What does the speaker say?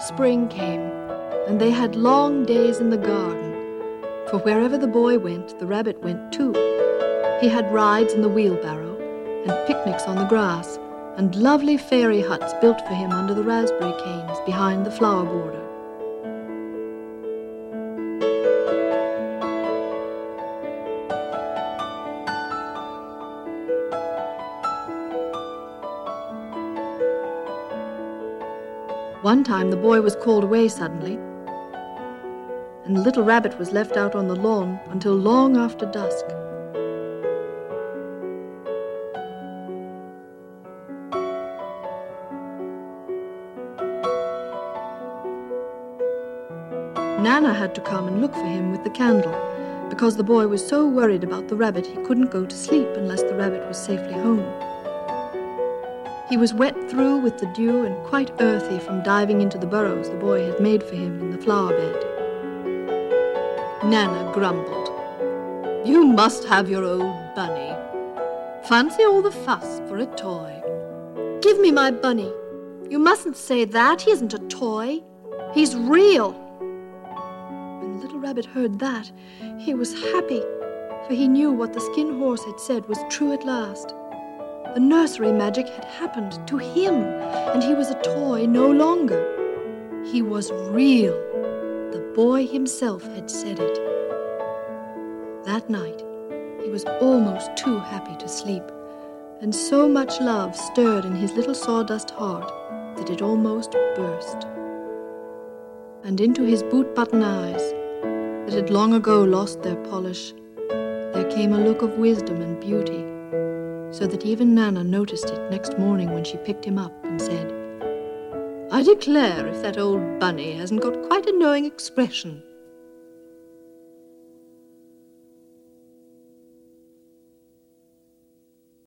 spring came, and they had long days in the garden, for wherever the boy went, the rabbit went too. He had rides in the wheelbarrow, and picnics on the grass, and lovely fairy huts built for him under the raspberry canes behind the flower border. One time the boy was called away suddenly, and the little rabbit was left out on the lawn until long after dusk. Nana had to come and look for him with the candle, because the boy was so worried about the rabbit he couldn't go to sleep unless the rabbit was safely home. He was wet through with the dew and quite earthy from diving into the burrows the boy had made for him in the flower bed. Nana grumbled. "You must have your old bunny. Fancy all the fuss for a toy." "Give me my bunny. You mustn't say that. He isn't a toy. He's real." When the little rabbit heard that, he was happy, for he knew what the skin horse had said was true at last. The nursery magic had happened to him, and he was a toy no longer. He was real. The boy himself had said it. That night, he was almost too happy to sleep, and so much love stirred in his little sawdust heart that it almost burst. And into his boot-button eyes, that had long ago lost their polish, there came a look of wisdom and beauty, so that even Nana noticed it next morning when she picked him up and said, "I declare if that old bunny hasn't got quite a knowing expression."